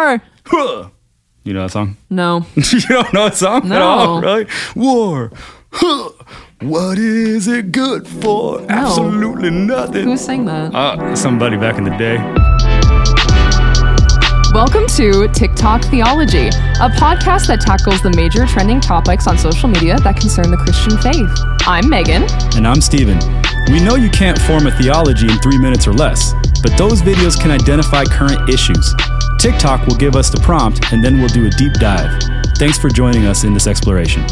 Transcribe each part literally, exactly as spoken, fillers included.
War. Huh. You know that song? No. You don't know that song No. at all, really? War. Huh. What is it good for? No. Absolutely nothing. Who sang that? Uh, somebody back in the day. Welcome to TikTok Theology, a podcast that tackles the major trending topics on social media that concern the Christian faith. I'm Megan. And I'm Steven. We know you can't form a theology in three minutes or less, but those videos can identify current issues. TikTok will give us the prompt, and then we'll do a deep dive. Thanks for joining us in this exploration.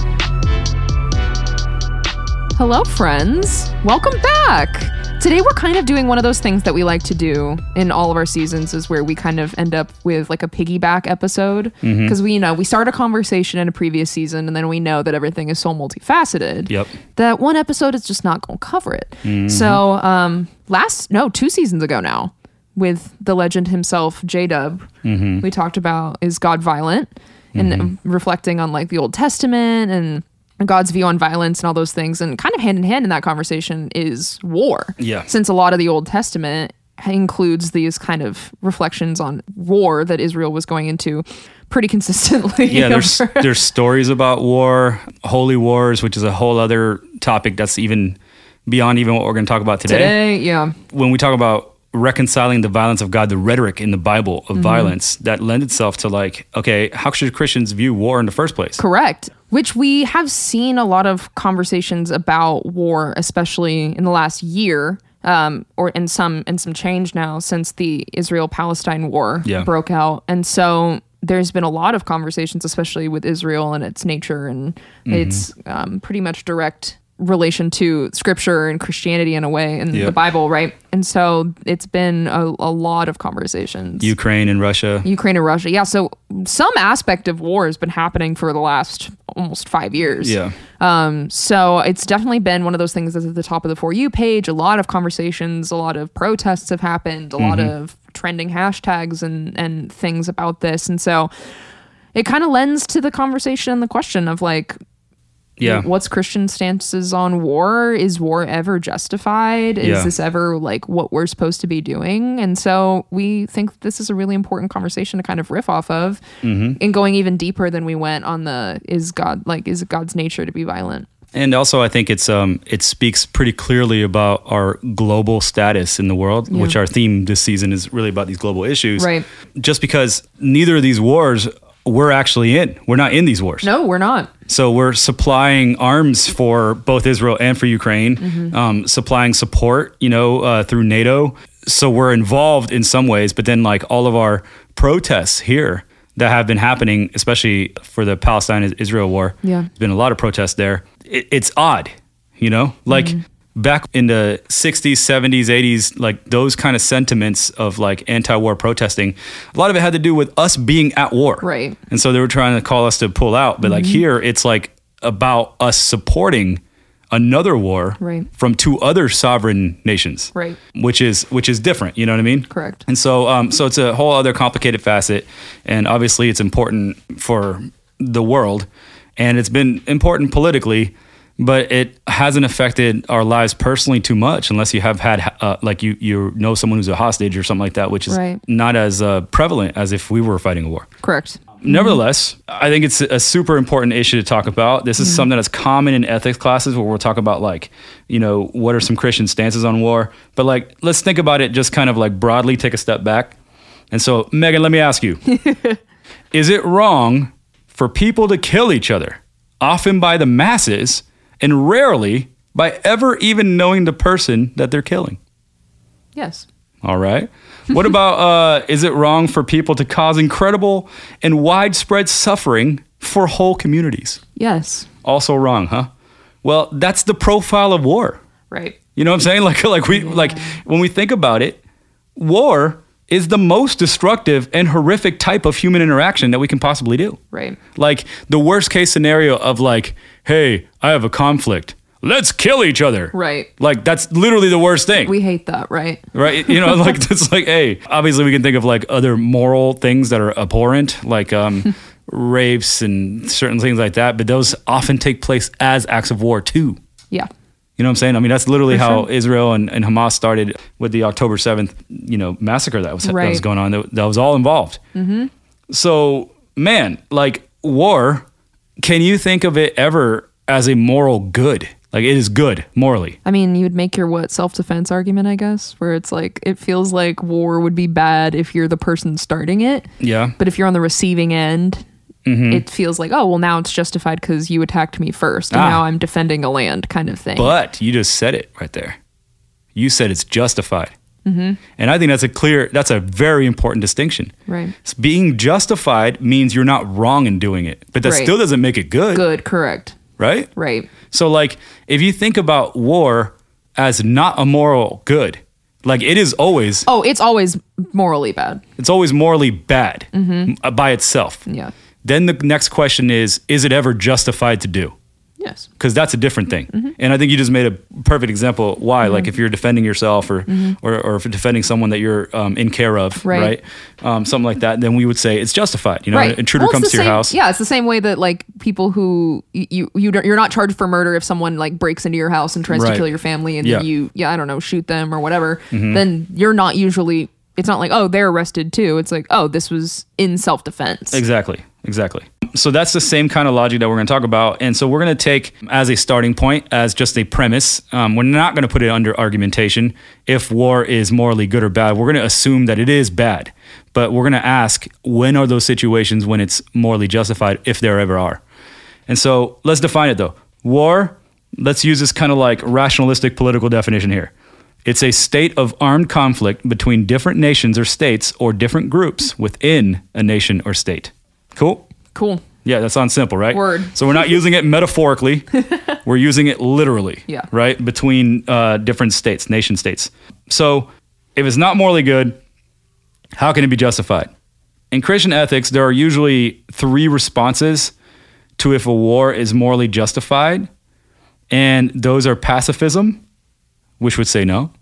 Hello, friends. Welcome back. Today we're kind of doing one of those things that we like to do in all of our seasons, is where we kind of end up with like a piggyback episode, because mm-hmm. we you know we start a conversation in a previous season, and then we know that everything is so multifaceted Yep. that one episode is just not going to cover it. Mm-hmm. So um, last no two seasons ago now, with the legend himself, J-Dub, Mm-hmm. we talked about is God violent, and Mm-hmm. reflecting on like the Old Testament and God's view on violence and all those things. And kind of hand in hand in that conversation is war. Yeah. Since a lot of the Old Testament includes these kind of reflections on war that Israel was going into pretty consistently. Yeah, there's there's stories about war, holy wars, which is a whole other topic that's even beyond even what we're going to talk about today. Today, yeah. When we talk about reconciling the violence of God, the rhetoric in the Bible of Mm-hmm. violence, that lends itself to like, okay, how should Christians view war in the first place? Correct. Which we have seen a lot of conversations about war, especially in the last year, um, or in some in some change now since the Israel-Palestine war Yeah. broke out. And so there's been a lot of conversations, especially with Israel and its nature and Mm-hmm. its um, pretty much direct relation to scripture and Christianity in a way, in Yep. the Bible, right? And so it's been a, a lot of conversations. Ukraine and Russia. Ukraine and Russia. Yeah. So some aspect of war has been happening for the last almost five years. Yeah. Um, so it's definitely been one of those things that's at the top of the For You page. A lot of conversations, a lot of protests have happened, a lot of trending hashtags and, and things about this. And so it kind of lends to the conversation and the question of like, Yeah. what's Christian stances on war? Is war ever justified? Is Yeah. this ever like what we're supposed to be doing? And so we think this is a really important conversation to kind of riff off of, Mm-hmm. and going even deeper than we went on the is God like is it God's nature to be violent? And also, I think it's um it speaks pretty clearly about our global status in the world, Yeah. which our theme this season is really about these global issues. Right. Just because neither of these wars we're actually in. We're not in these wars. No, we're not. So we're supplying arms for both Israel and for Ukraine, Mm-hmm. um, supplying support, you know, uh, through NATO. So we're involved in some ways, but then like all of our protests here that have been happening, especially for the Palestine-Israel war, Yeah. there's been a lot of protests there. It, it's odd, you know, like back in the sixties, seventies, eighties, like those kind of sentiments of like anti-war protesting, a lot of it had to do with us being at war. Right. And so they were trying to call us to pull out. But like here, it's like about us supporting another war Right. from two other sovereign nations. Right. Which is which is different. You know what I mean? Correct. And so um, so it's a whole other complicated facet. And obviously it's important for the world. And it's been important politically, but it hasn't affected our lives personally too much, unless you have had uh, like you you know someone who's a hostage or something like that, which is Right. not as uh, prevalent as if we were fighting a war. Correct. Nevertheless, I think it's a super important issue to talk about. This is Mm-hmm. something that's common in ethics classes where we'll talk about like, you know, what are some Christian stances on war? But like, let's think about it just kind of like broadly, take a step back. And so, Megan, let me ask you, is it wrong for people to kill each other, often by the masses, and rarely by ever even knowing the person that they're killing? Yes. All right. What about, uh, is it wrong for people to cause incredible and widespread suffering for whole communities? Yes. Also wrong, huh? Well, that's the profile of war. Right. You know what I'm saying? Like, like we, like when we think about it, war is the most destructive and horrific type of human interaction that we can possibly do. Right. Like the worst case scenario of like, hey, I have a conflict. Let's kill each other. Right. Like that's literally the worst thing. We hate that, right? Right? You know, like it's like, hey, obviously we can think of like other moral things that are abhorrent, like um, rapes and certain things like that, but those often take place as acts of war too. Yeah. You know what I'm saying? I mean, that's literally For how sure. Israel and, and Hamas started with the October seventh, you know, massacre that was, that Right. was going on. That, that was all involved. Mm-hmm. So, man, like war, can you think of it ever as a moral good? Like it is good morally. I mean, you would make your what self-defense argument, I guess, where it's like it feels like war would be bad if you're the person starting it. Yeah. But if you're on the receiving end, Mm-hmm. it feels like, oh, well, now it's justified because you attacked me first, and Ah. now I'm defending a land kind of thing. But you just said it right there. You said it's justified. Mm-hmm. And I think that's a clear, that's a very important distinction. Right. So being justified means you're not wrong in doing it, but that Right. still doesn't make it good. Good, correct. Right? Right. So like, if you think about war as not a moral good, like it is always, Oh, it's always morally bad. it's always morally bad mm-hmm. by itself. Yeah. Then the next question is, is it ever justified to do? Yes. Because that's a different thing. Mm-hmm. And I think you just made a perfect example why. Mm-hmm. Like if you're defending yourself or, Mm-hmm. or, or if you're defending someone that you're um, in care of, right? Right. Um, something like that, then we would say it's justified. You know, Right. an intruder Well, it's comes the to your same- house. Yeah, it's the same way that like people who you you you don't, you're not charged for murder if someone like breaks into your house and tries Right. to kill your family and Yeah. then you yeah I don't know shoot them or whatever. Mm-hmm. Then you're not usually. It's not like, oh, they're arrested too. It's like, oh, this was in self-defense. Exactly. Exactly. So that's the same kind of logic that we're going to talk about. And so we're going to take as a starting point, as just a premise. Um, we're not going to put it under argumentation if war is morally good or bad. We're going to assume that it is bad. But we're going to ask, when are those situations when it's morally justified, if there ever are? And so let's define it though. War, let's use this kind of like rationalistic political definition here. It's a state of armed conflict between different nations or states or different groups within a nation or state. Cool? Cool. Yeah, that sounds simple, right? Word. So we're not using it metaphorically. We're using it literally. Yeah. Right? Between uh, different states, nation states. So if it's not morally good, how can it be justified? In Christian ethics, there are usually three responses to if a war is morally justified. And those are pacifism, which would say no.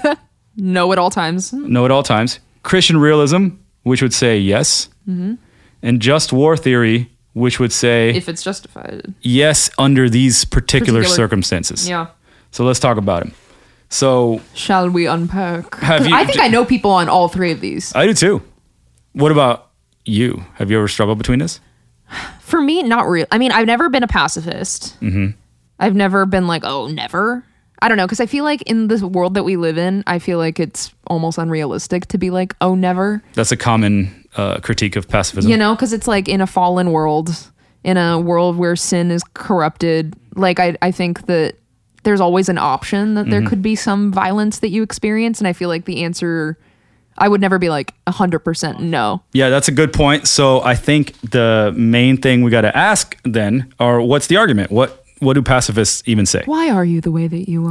No at all times. No at all times. Christian realism, which would say yes. Mm-hmm. And just war theory, which would say If it's justified. yes under these particular, Particular- circumstances. Yeah. So let's talk about them. So Shall we unpack? Have 'Cause you- I think I know people on all three of these. I do too. What about you? Have you ever struggled between this? For me, not real. I mean, I've never been a pacifist. Mm-hmm. I've never been like, oh, never. I don't know, because I feel like in this world that we live in, I feel like it's almost unrealistic to be like, oh, never. That's a common uh, critique of pacifism. You know, because it's like in a fallen world, in a world where sin is corrupted. Like, I, I think that there's always an option that there Mm-hmm. could be some violence that you experience. And I feel like the answer, I would never be like one hundred percent no. Yeah, that's a good point. So I think the main thing we got to ask then are what's the argument? What what do pacifists even say? Why are you the way that you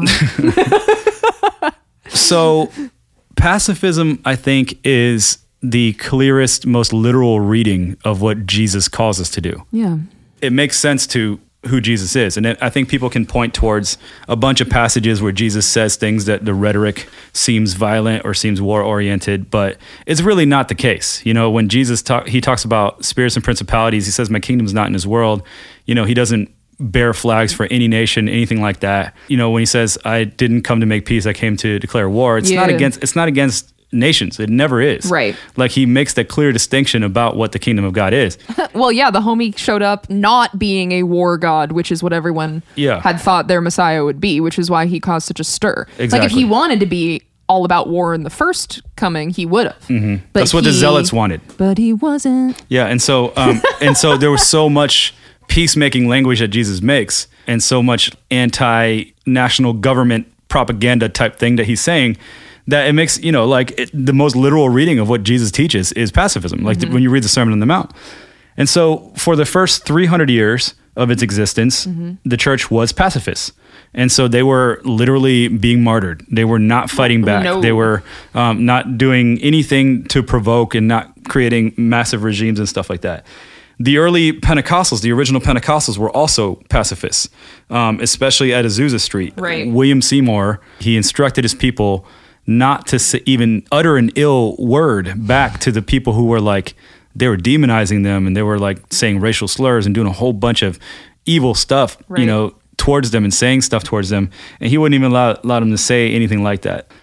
are? So pacifism, I think, is the clearest, most literal reading of what Jesus calls us to do. Yeah. It makes sense to who Jesus is. And it, I think people can point towards a bunch of passages where Jesus says things that the rhetoric seems violent or seems war-oriented, but it's really not the case. You know, when Jesus talk, he talks about spirits and principalities, he says, my kingdom's not in this world. You know, he doesn't bear flags for any nation, anything like that. You know, when he says, I didn't come to make peace, I came to declare war. It's not Yeah. against, it's not against nations. It never is. Right. Like he makes that clear distinction about what the kingdom of God is. Well, yeah, the homie showed up not being a war god, which is what everyone Yeah. had thought their Messiah would be, which is why he caused such a stir. Like if Exactly. he wanted to be all about war in the first coming, he would have. Mm-hmm. That's what the zealots wanted. But he wasn't. Yeah, and so um, and so there was so much peacemaking language that Jesus makes, and so much anti-national government propaganda type thing that he's saying, that it makes, you know, like it, the most literal reading of what Jesus teaches is pacifism, like Mm-hmm. when you read the Sermon on the Mount. And so for the first three hundred years of its existence, Mm-hmm. the church was pacifists. And so they were literally being martyred. They were not fighting back. No. They were um, not doing anything to provoke and not creating massive regimes and stuff like that. The early Pentecostals, the original Pentecostals, were also pacifists, um, especially at Azusa Street. Right. William Seymour, he instructed his people not to s- even utter an ill word back to the people who were like, they were demonizing them and they were like saying racial slurs and doing a whole bunch of evil stuff, you Right. know, towards them and saying stuff towards them. And he wouldn't even allow, allow them to say anything like that.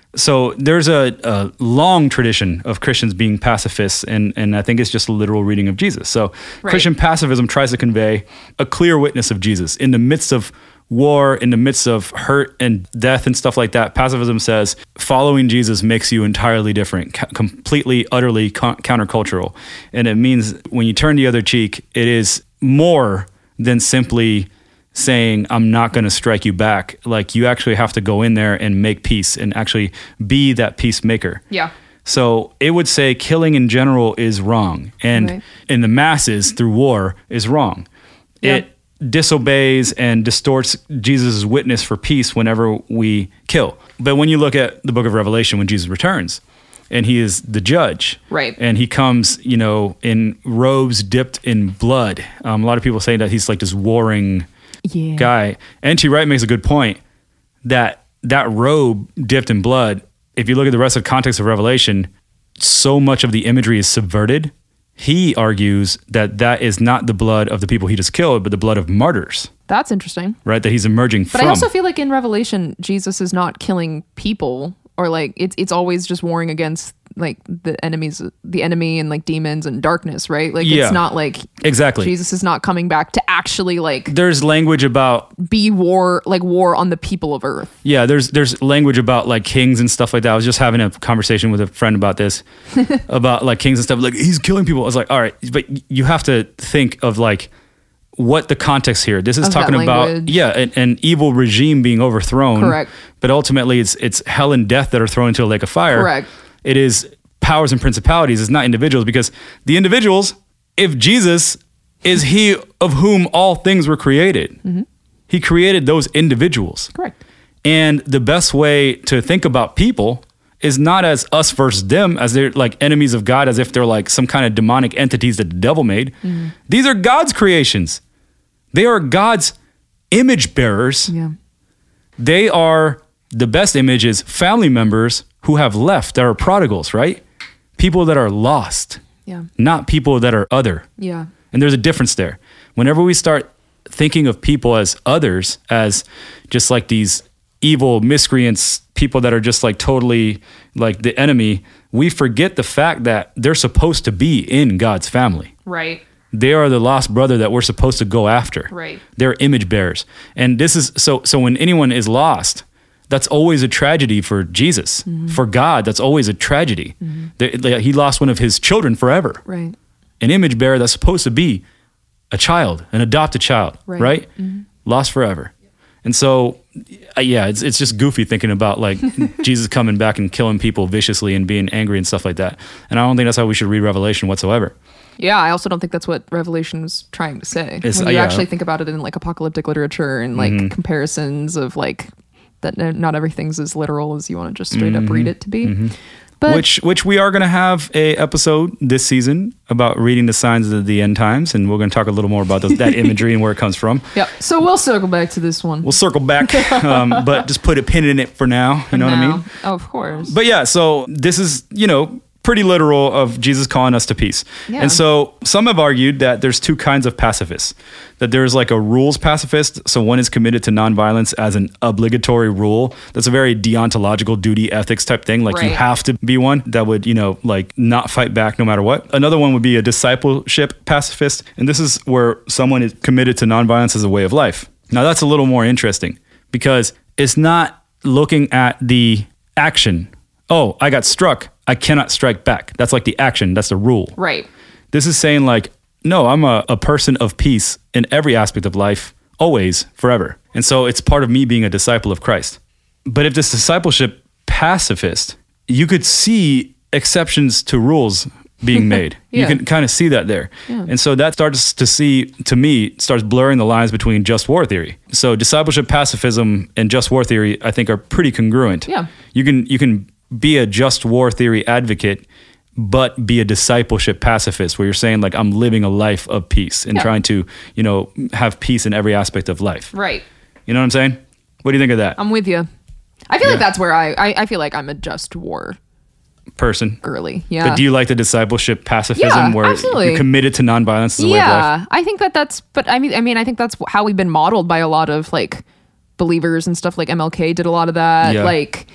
So there's a, a long tradition of Christians being pacifists, and, and I think it's just a literal reading of Jesus. So Right. Christian pacifism tries to convey a clear witness of Jesus. In the midst of war, in the midst of hurt and death and stuff like that, pacifism says following Jesus makes you entirely different, co- completely, utterly co- countercultural. And it means when you turn the other cheek, it is more than simply saying, I'm not going to strike you back. Like, you actually have to go in there and make peace and actually be that peacemaker. Yeah. So it would say killing in general is wrong. And Right. in the masses through war is wrong. Yeah. It disobeys and distorts Jesus' witness for peace whenever we kill. But when you look at the book of Revelation, when Jesus returns, and he is the judge. Right. And he comes, you know, in robes dipped in blood. Um, a lot of people say that he's like this warring Yeah. guy. N T Wright makes a good point that that robe dipped in blood, if you look at the rest of the context of Revelation, so much of the imagery is subverted. He argues that that is not the blood of the people he just killed, but the blood of martyrs, That's interesting. right? That he's emerging But from. I also feel like in Revelation, Jesus is not killing people, or like it's it's always just warring against like the enemies, the enemy, and like demons and darkness, right? Like Yeah. it's not like Exactly. Jesus is not coming back to actually like There's language about be war, like war on the people of Earth. Yeah, there's there's language about like kings and stuff like that. I was just having a conversation with a friend about this, about like kings and stuff. Like, he's killing people. I was like, all right, but you have to think of like what the context here. This is Of that talking about language. yeah, an, an evil regime being overthrown. Correct. But ultimately, it's it's hell and death that are thrown into a lake of fire. Correct. It is powers and principalities. It's not individuals, because the individuals, if Jesus is he of whom all things were created, Mm-hmm. he created those individuals. Correct. And the best way to think about people is not as us versus them, as they're like enemies of God, as if they're like some kind of demonic entities that the devil made. Mm-hmm. These are God's creations. They are God's image bearers. Yeah. They are, the best image is family members who have left, that are prodigals, right? People that are lost, Yeah. not people that are other. Yeah. And there's a difference there. Whenever we start thinking of people as others, as just like these evil miscreants, people that are just like totally like the enemy, we forget the fact that they're supposed to be in God's family. Right. They are the lost brother that we're supposed to go after. Right. They're image bearers. And this is so so when anyone is lost, that's always a tragedy for Jesus. Mm-hmm. For God, that's always a tragedy. They- he lost one of his children forever. Right. An image bearer that's supposed to be a child, an adopted child, Right. right? Lost forever. And so, uh, yeah, it's it's just goofy thinking about like Jesus coming back and killing people viciously and being angry and stuff like that. And I don't think that's how we should read Revelation whatsoever. Yeah, I also don't think that's what Revelation was trying to say. It's- when you yeah. actually think about it in like apocalyptic literature and like Mm-hmm. comparisons of like that n- not everything's as literal as you want to just straight up read it to be. But Mm-hmm. which which we are going to have a episode this season about reading the signs of the end times, and we're going to talk a little more about those, that imagery and where it comes from. yeah, so we'll circle back to this one. We'll circle back, um, but just put a pin in it for now. You know what I now. mean? Oh, of course. But yeah, so this is, you know, pretty literal of Jesus calling us to peace. Yeah. And so some have argued that there's two kinds of pacifists. That there's like a rules pacifist. So one is committed to nonviolence as an obligatory rule. That's a very deontological duty ethics type thing. Like you Right. have to be one that would, you know, like not fight back no matter what. Another one would be a discipleship pacifist. And this is where someone is committed to nonviolence as a way of life. Now that's a little more interesting because it's not looking at the action. Oh, I got struck. I cannot strike back. That's like the action. That's the rule. right. This is saying like, no, I'm a, a person of peace in every aspect of life, always, forever. And so it's part of me being a disciple of Christ. But if this discipleship pacifist, you could see exceptions to rules being made. Yeah. You can kind of see that there. Yeah. And so that starts to see, to me, starts blurring the lines between just war theory. So discipleship pacifism and just war theory, I think, are pretty congruent. Yeah. You can you can be a just war theory advocate, but be a discipleship pacifist where you're saying like, I'm living a life of peace and Yeah. trying to, you know, have peace in every aspect of life. Right. You know what I'm saying? What do you think of that I'm with you. I feel Yeah. like that's where I, I I feel like I'm a just war person? girly. Yeah. But do you like the discipleship pacifism Yeah, where absolutely. you're committed to nonviolence as a way of life? Yeah, I think that that's. But I mean, I mean, I think that's how we've been modeled by a lot of like believers and stuff. Like M L K did a lot of that. Yeah. Like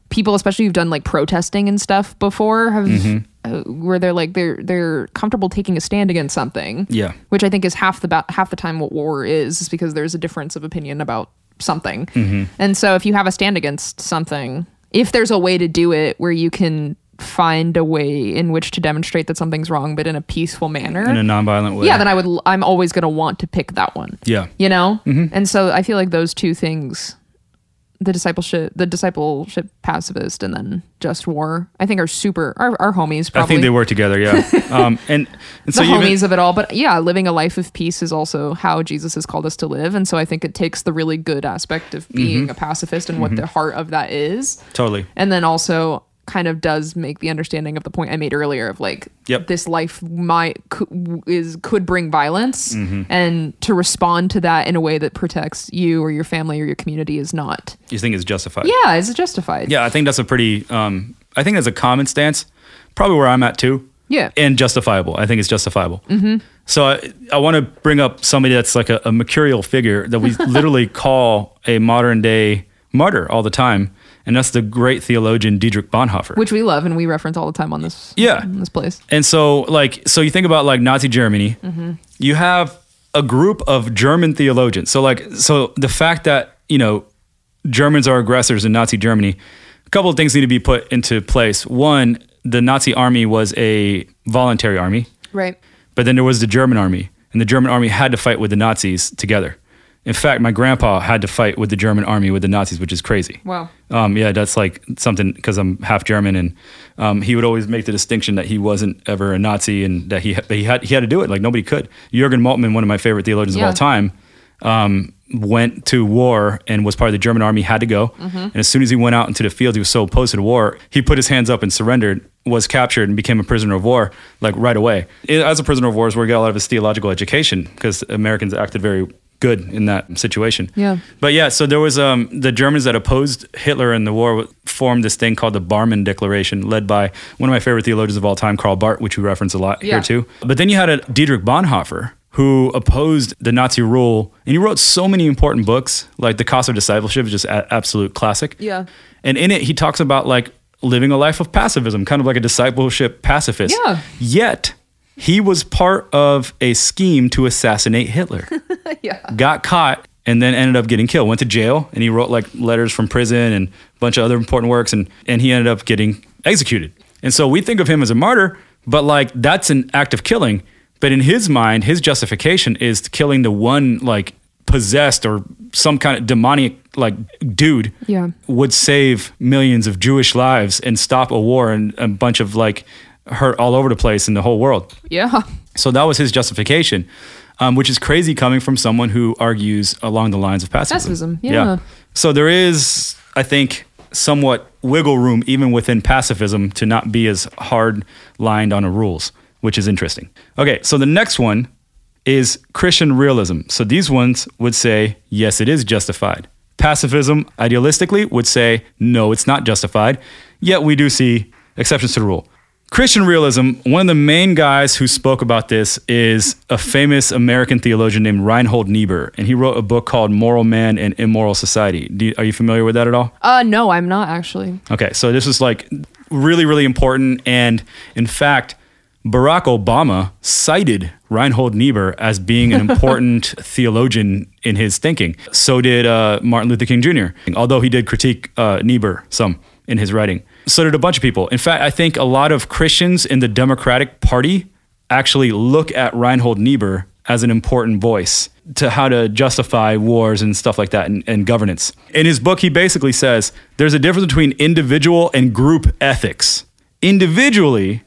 people, especially who've done like protesting and stuff before, have Mm-hmm. uh, where they're like they're they're comfortable taking a stand against something. Yeah. Which I think is half the ba- half the time what war is, is because there's a difference of opinion about something. Mm-hmm. And so if you have a stand against something, if there's a way to do it where you can find a way in which to demonstrate that something's wrong, but in a peaceful manner, In a nonviolent way. yeah, then I would. I'm always going to want to pick that one. Yeah. You know, Mm-hmm. and so I feel like those two things, the discipleship, the discipleship pacifist, and then just war, I think are super. Our, our homies, probably. I think they work together. Yeah. um, and, and so the even, homies of it all. But yeah, living a life of peace is also how Jesus has called us to live, and so I think it takes the really good aspect of being Mm-hmm. a pacifist and what the heart of that is, totally. and then also kind of does make the understanding of the point I made earlier of like Yep. this life might could, is could bring violence, Mm-hmm. and to respond to that in a way that protects you or your family or your community is not. You think it's justified? Yeah, is it justified? Yeah, I think that's a pretty, um, I think that's a common stance, probably where I'm at too. Yeah. And justifiable. I think it's justifiable. Mm-hmm. So I, I want to bring up somebody that's like a, a mercurial figure that we literally call a modern day martyr all the time. And that's the great theologian Dietrich Bonhoeffer. Which we love and we reference all the time on this. Yeah. on this place. And so, like, so you think about like Nazi Germany, Mm-hmm. you have a group of German theologians. So, like, so the fact that, you know, Germans are aggressors in Nazi Germany, a couple of things need to be put into place. One, the Nazi army was a voluntary army, Right. but then there was the German army, and the German army had to fight with the Nazis together. In fact, my grandpa had to fight with the German army with the Nazis, which is crazy. Wow. Um, yeah, that's like something because I'm half German, and um, he would always make the distinction that he wasn't ever a Nazi and that he he had he had to do it like nobody could. Jürgen Moltmann, one of my favorite theologians Yeah. of all time, um, went to war and was part of the German army, had to go. Mm-hmm. And as soon as he went out into the field, he was so opposed to the war, he put his hands up and surrendered, was captured, and became a prisoner of war like right away. As a prisoner of war is where he got a lot of his theological education because Americans acted very good in that situation. Yeah. But yeah, so there was um, the Germans that opposed Hitler in the war formed this thing called the Barmen Declaration, led by one of my favorite theologians of all time, Karl Barth, which we reference a lot Yeah. here too. But then you had a Dietrich Bonhoeffer who opposed the Nazi rule, and he wrote so many important books, like The Cost of Discipleship is just an absolute classic. Yeah. And in it, he talks about like living a life of pacifism, kind of like a discipleship pacifist. Yeah. Yet, he was part of a scheme to assassinate Hitler. Yeah. Got caught and then ended up getting killed. Went to jail and he wrote like letters from prison and a bunch of other important works, and, and he ended up getting executed. And so we think of him as a martyr, but like that's an act of killing. But in his mind, his justification is killing the one like possessed or some kind of demonic like dude Yeah. would save millions of Jewish lives and stop a war and a bunch of like hurt all over the place in the whole world. Yeah. So that was his justification, um, which is crazy coming from someone who argues along the lines of pacifism. Pacifism, yeah. So there is, I think, somewhat wiggle room even within pacifism to not be as hard lined on the rules, which is interesting. Okay, so the next one is Christian realism. So these ones would say, yes, it is justified. Pacifism, idealistically, would say, no, it's not justified. Yet we do see exceptions to the rule. Christian realism, one of the main guys who spoke about this is a famous American theologian named Reinhold Niebuhr, and he wrote a book called Moral Man and Immoral Society. Do you, are you familiar with that at all? Uh, no, I'm not actually. Okay, so this is like really, really important, and in fact, Barack Obama cited Reinhold Niebuhr as being an important theologian in his thinking. So did uh, Martin Luther King Junior, although he did critique uh, Niebuhr some in his writing. So did a bunch of people. In fact, I think a lot of Christians in the Democratic Party actually look at Reinhold Niebuhr as an important voice to how to justify wars and stuff like that and, and governance. In his book, he basically says there's a difference between individual and group ethics. Individually,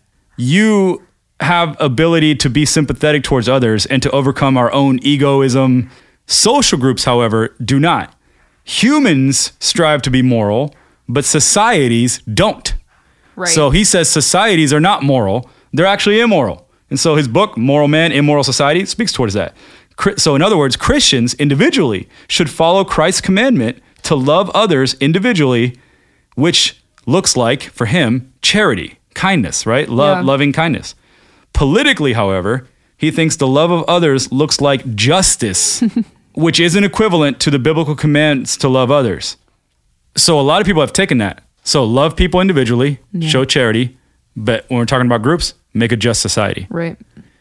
you have ability to be sympathetic towards others and to overcome our own egoism. Social groups, however, do not. Humans strive to be moral, but societies don't. Right. So he says societies are not moral, they're actually immoral. And so his book, Moral Man, Immoral Society, speaks towards that. So in other words, Christians individually should follow Christ's commandment to love others individually, which looks like, for him, charity, kindness, right? Love, Yeah. loving kindness. Politically, however, he thinks the love of others looks like justice, which isn't equivalent to the biblical commands to love others. So a lot of people have taken that. So love people individually, Yeah. show charity, but when we're talking about groups, make a just society. Right.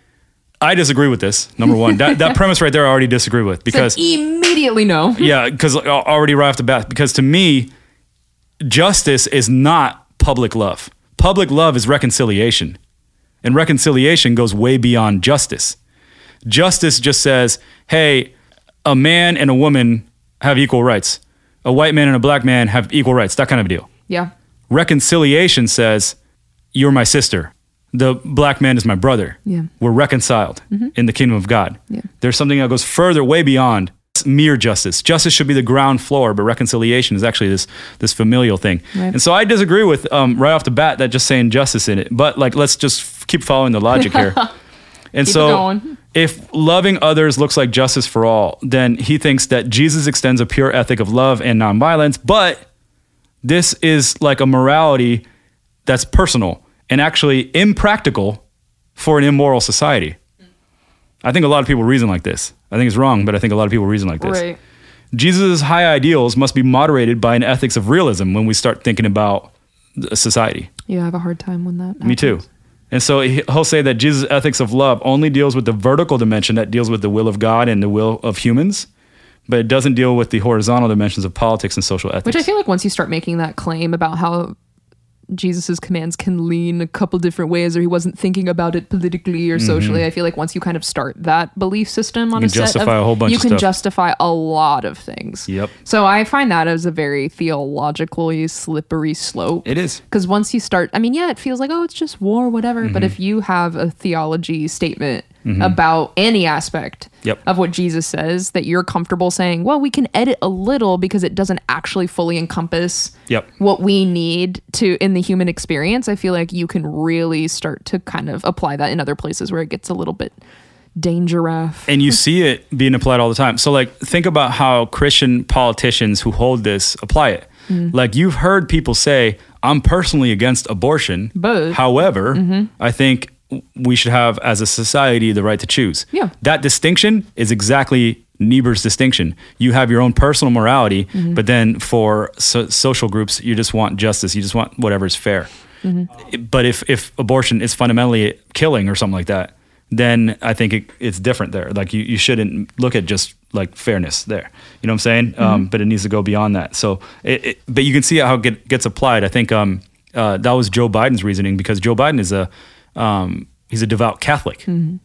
I disagree with this. Number one, that that premise right there, I already disagree with because So immediately no. yeah, because already right off the bat, because to me, justice is not public love. Public love is reconciliation, and reconciliation goes way beyond justice. Justice just says, hey, a man and a woman have equal rights. A white man and a black man have equal rights. That kind of a deal. Yeah. Reconciliation says, you're my sister. The black man is my brother. Yeah. We're reconciled in the kingdom of God. Yeah. There's something that goes further, way beyond mere justice. Justice should be the ground floor, but reconciliation is actually this this familial thing. Right. And so I disagree with um, right off the bat that just saying justice in it. But like, let's just f- keep following the logic here. And Keep it so going. if loving others looks like justice for all, then he thinks that Jesus extends a pure ethic of love and nonviolence, but this is like a morality that's personal and actually impractical for an immoral society. I think a lot of people reason like this. I think it's wrong, but I think a lot of people reason like this. Right. Jesus' high ideals must be moderated by an ethics of realism when we start thinking about a society. Yeah, I have a hard time when that Me too. happens. And so he- he'll say that Jesus' ethics of love only deals with the vertical dimension that deals with the will of God and the will of humans, but it doesn't deal with the horizontal dimensions of politics and social ethics. Which I feel like once you start making that claim about how Jesus's commands can lean a couple different ways, or he wasn't thinking about it politically or socially, I feel like once you kind of start that belief system on You a can set justify of, a whole bunch you of can stuff. justify a lot of things. Yep. So I find that as a very theologically slippery slope. It is. Because once you start, I mean, yeah, it feels like, oh, it's just war, whatever. Mm-hmm. But if you have a theology statement about any aspect Yep. of what Jesus says that you're comfortable saying, well, we can edit a little because it doesn't actually fully encompass Yep. what we need to in the human experience, I feel like you can really start to kind of apply that in other places where it gets a little bit dangerous. And you see it being applied all the time. So like, think about how Christian politicians who hold this apply it. Mm. Like you've heard people say, I'm personally against abortion. But- However, I think we should have as a society the right to choose. Yeah. That distinction is exactly Niebuhr's distinction. You have your own personal morality, Mm-hmm. but then for so- social groups, you just want justice. You just want whatever is fair. Mm-hmm. But if, if abortion is fundamentally killing or something like that, then I think it, it's different there. Like you, you shouldn't look at just like fairness there. You know what I'm saying? Mm-hmm. Um, but it needs to go beyond that. So, it, it, but you can see how it get, gets applied. I think um, uh, that was Joe Biden's reasoning because Joe Biden is a um, he's a devout Catholic,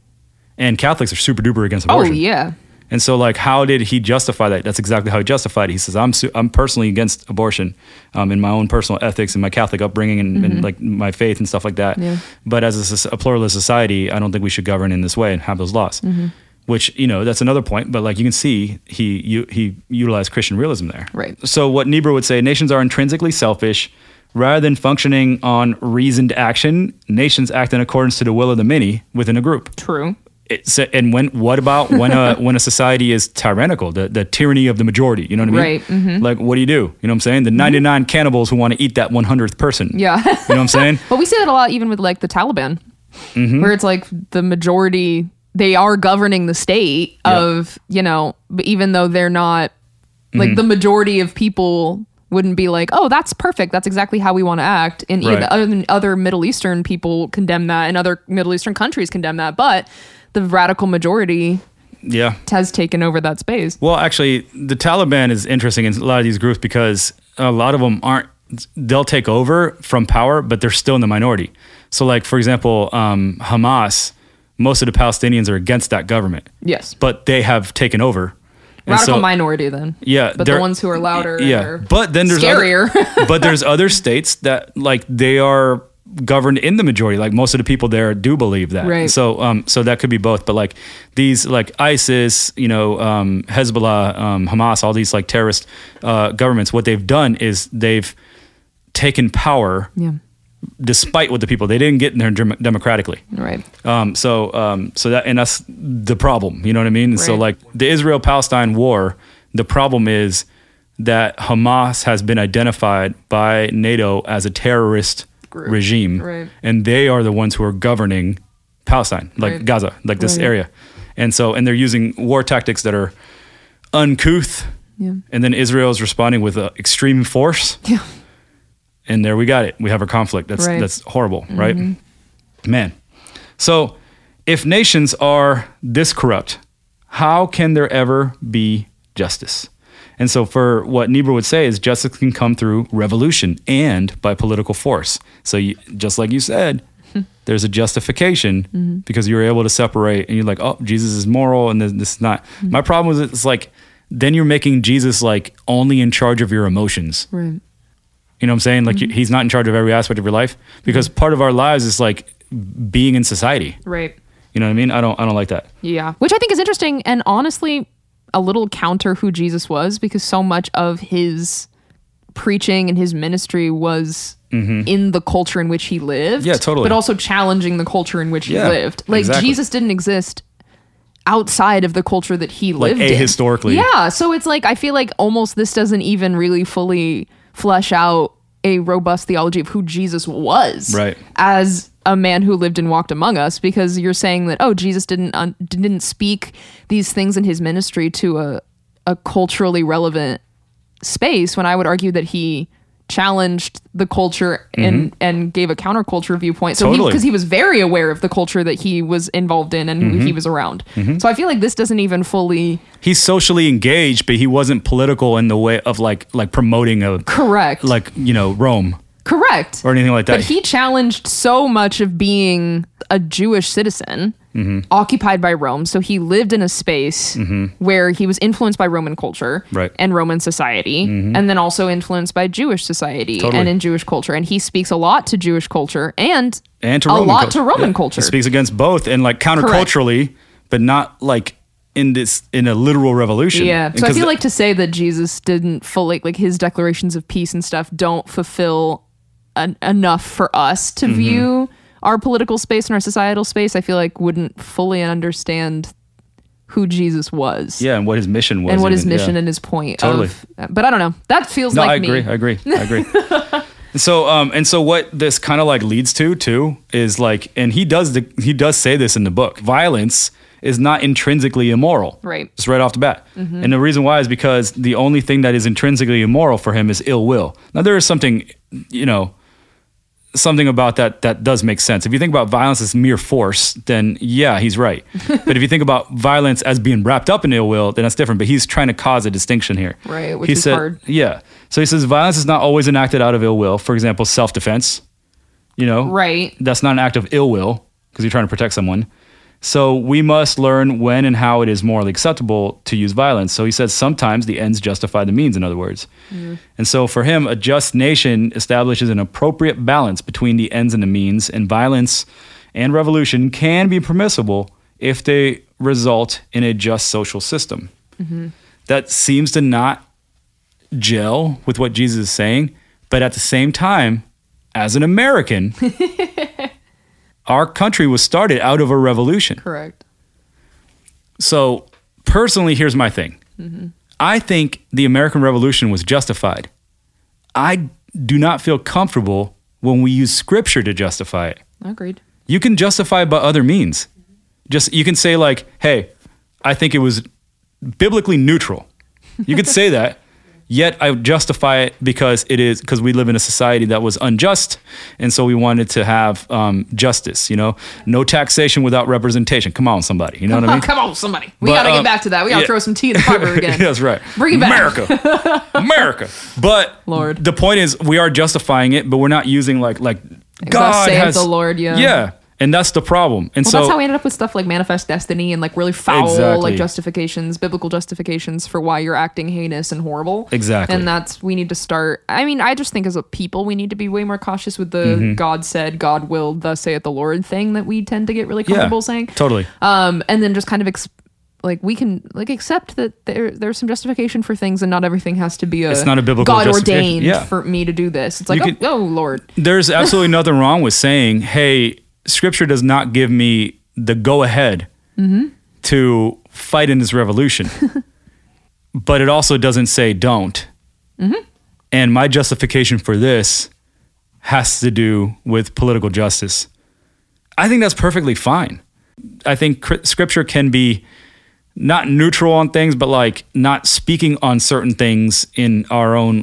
and Catholics are super duper against Oh, abortion. yeah. And so, like, how did he justify that? That's exactly how he justified it. He says, "I'm su- I'm personally against abortion, um, in my own personal ethics and my Catholic upbringing and, and like my faith and stuff like that. Yeah. But as a, soc- a pluralist society, I don't think we should govern in this way and have those laws." Which, you know, that's another point. But like you can see, he you, he utilized Christian realism there. Right. So what Niebuhr would say, nations are intrinsically selfish. Rather than functioning on reasoned action, nations act in accordance to the will of the many within a group. True. It's, and when what about when a when a society is tyrannical, the, the tyranny of the majority? You know what I mean? Right, mhm. Like, what do you do? You know what I'm saying? The ninety-nine cannibals who want to eat that one hundredth person. Yeah. You know what I'm saying? But we see that a lot even with like the Taliban, Mm-hmm. where it's like the majority, they are governing the state Yep. of, you know, but even though they're not, like Mm-hmm. the majority of people wouldn't be like, oh, that's perfect. That's exactly how we want to act. And even Right. other, other Middle Eastern people condemn that and other Middle Eastern countries condemn that. But the radical majority Yeah. has taken over that space. Well, actually, the Taliban is interesting in a lot of these groups because a lot of them aren't. They'll take over from power, but they're still in the minority. So, like for example, um, Hamas. Most of the Palestinians are against that government, Yes. but they have taken over. And Radical so- minority then. Yeah, But they're- the ones who are louder Yeah, are but then there's scarier. Other, but there's other states that like they are governed in the majority. Like most of the people there do believe that. Right. So um so that could be both. But like these like ISIS, you know, um, Hezbollah, um, Hamas, all these like terrorist uh, governments. What they've done is they've taken power yeah. despite what the people they didn't get in there dem- democratically. Right. Um, so, um, so that, and that's the problem, you know what I mean? And so Right. like the Israel-Palestine war, the problem is that Hamas has been identified by NATO as a terrorist Group. regime, Right. and they are the ones who are governing Palestine, like Right. Gaza, like this Right. area. And so, and they're using war tactics that are uncouth, Yeah. and then Israel is responding with uh, extreme force. Yeah. And there we got it. We have our conflict. That's Right. that's horrible, right? Man. So if nations are this corrupt, how can there ever be justice? And so for what Niebuhr would say is justice can come through revolution and by political force. So you, just like you said, there's a justification mm-hmm. because you're able to separate and you're like, oh, Jesus is moral and this, this is not. Mm-hmm. My problem is it's like, then you're making Jesus like only in charge of your emotions. Right. You know what I'm saying? Like Mm-hmm. he's not in charge of every aspect of your life because mm-hmm. part of our lives is like being in society. Right. You know what I mean? I don't, I don't like that. Yeah. Which I think is interesting and honestly a little counter who Jesus was because so much of his preaching and his ministry was mm-hmm. in the culture in which he lived. Yeah, totally. But also challenging the culture in which yeah, he lived. Like exactly. Jesus didn't exist outside of the culture that he like lived in. Ahistorically. Yeah. So it's like, I feel like almost this doesn't even really fully flesh out a robust theology of who Jesus was. Right. As a man who lived and walked among us, because you're saying that, oh, Jesus didn't un- didn't speak these things in his ministry to a, a culturally relevant space, when I would argue that he challenged the culture and mm-hmm. and gave a counterculture viewpoint. So totally. because he, he was very aware of the culture that he was involved in and mm-hmm. who he was around. Mm-hmm. So I feel like this doesn't even fully. He's socially engaged, but he wasn't political in the way of like like promoting a correct like you know Rome. Correct. Or anything like that. But he challenged so much of being a Jewish citizen mm-hmm. occupied by Rome. So he lived in a space mm-hmm. where he was influenced by Roman culture right. and Roman society, mm-hmm. and then also influenced by Jewish society totally. and in Jewish culture. And he speaks a lot to Jewish culture and, and to a Roman lot culture. to Roman yeah. culture. He speaks against both and like counterculturally, Correct. but not like in this in a literal revolution. Yeah. So I feel like to say that Jesus didn't fully, like his declarations of peace and stuff don't fulfill An, enough for us to mm-hmm. view our political space and our societal space, I feel like wouldn't fully understand who Jesus was. Yeah, and what his mission was. And what even, his mission yeah. and his point totally. of. But I don't know. That feels no, like I me. agree, I agree. I agree. So um and so what this kind of like leads to too is like, and he does the he does say this in the book. Violence is not intrinsically immoral. Right. Just right off the bat. Mm-hmm. And the reason why is because the only thing that is intrinsically immoral for him is ill will. Now there is something, you know, something about that that does make sense. If you think about violence as mere force, then yeah, he's right. But if you think about violence as being wrapped up in ill will, then that's different. But he's trying to cause a distinction here. Right, which he is said, hard. Yeah. So he says violence is not always enacted out of ill will. For example, self-defense. You know? Right. That's not an act of ill will because you're trying to protect someone. So we must learn when and how it is morally acceptable to use violence. So he says sometimes the ends justify the means, in other words. Mm. And so for him, a just nation establishes an appropriate balance between the ends and the means, and violence and revolution can be permissible if they result in a just social system. Mm-hmm. That seems to not gel with what Jesus is saying, but at the same time, as an American... Our country was started out of a revolution. Correct. So personally, here's my thing. Mm-hmm. I think the American Revolution was justified. I do not feel comfortable when we use scripture to justify it. Agreed. You can justify it by other means. Just, you can say like, hey, I think it was biblically neutral. You could say that. Yet I justify it because it is because we live in a society that was unjust, and so we wanted to have um, justice. You know, no taxation without representation. Come on, somebody. You know what I mean? Come on, somebody. We But, gotta um, get back to that. We gotta yeah. throw some tea in the carver again. That's right. Bring it back. America, America. But Lord. the point is, we are justifying it, but we're not using like like Thus God saith has the Lord. Yeah. yeah. And that's the problem. And Well, so that's how we ended up with stuff like manifest destiny and like really foul Exactly. like justifications, biblical justifications for why you're acting heinous and horrible. Exactly. And that's, we need to start. I mean, I just think as a people, we need to be way more cautious with the Mm-hmm. God said, God willed, thus saith the Lord thing that we tend to get really comfortable saying. Totally. Um, and then just kind of ex- like we can like accept that there there's some justification for things, and not everything has to be a It's not a biblical God justification. ordained Yeah. for me to do this. It's like, You oh, could- oh Lord. There's absolutely nothing wrong with saying, hey, scripture does not give me the go ahead mm-hmm. to fight in this revolution. But it also doesn't say don't. Mm-hmm. And my justification for this has to do with political justice. I think that's perfectly fine. I think cr- scripture can be not neutral on things, but like not speaking on certain things in our own